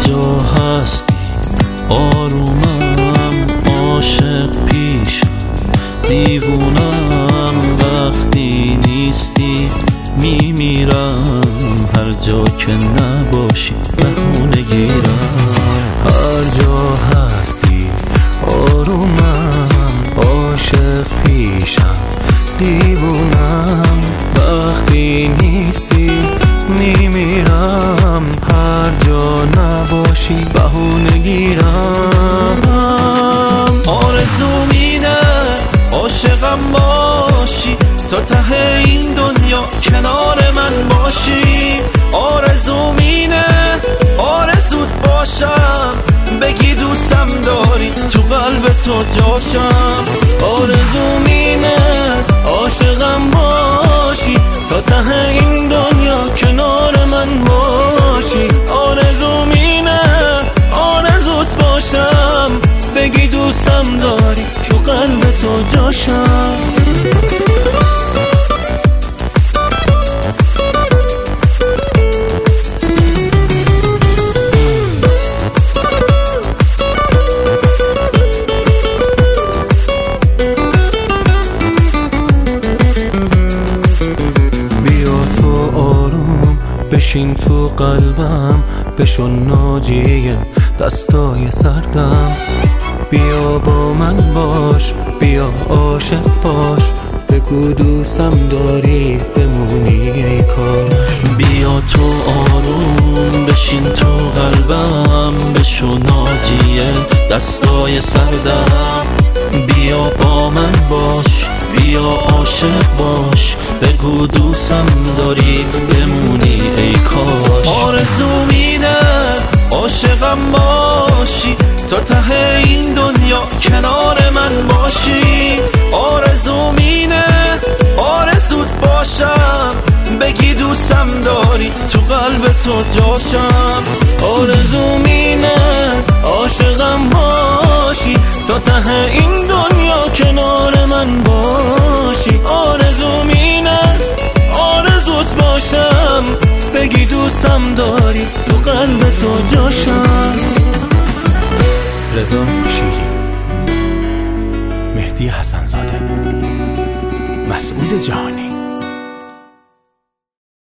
جا هستی آرومم، عاشق پیشم دیوونم، وقتی نیستی میمیرم، هر جا که نباشی بهونه گیرم. هر جا هستی آرومم، عاشق پیشم دیوونم، وقتی نیستی میمیرم، هر جا نباشی بهونه گیرم. آرزوم اینه عاشقم باشی، تا ته این دنیا کنار من باشی. آرزوم اینه آرزوت باشم، بگی دوستم داری تو قلب تو جاشم. آرزوم اینه عاشقم باشی، تا ته این دنیا کنار من باشی. آرزوم اینه آرزوت باشم، بگی دوستم داری تو قلب تو جاشم. بشین تو قلبم، بشو ناجیه دستای سردم. بیا با من باش، بیا عاشق باش، بگو دوستم داری بمونی ای کاش. بیا تو آروم بشین تو قلبم، بشو ناجیه دستای سردم. بیا با من باش، بیا عاشق باش، بگو دوستم داری بمونی ای کاش. آرزوم اینه عاشقم باشی، تا ته این دنیا کنار من باشی. آرزوم اینه آرزوت باشم، بگی دوستم داری تو قلب تو جاشم. آرزوم اینه عاشقم باشی، تا ته این دنیا کنار من باشی. آرزوم اینه آرزوت باشم، بگی دوستم داری تو قلب تو جاشم. رضا شیری، مهدی حسن‌زاده، مسعود جهانی.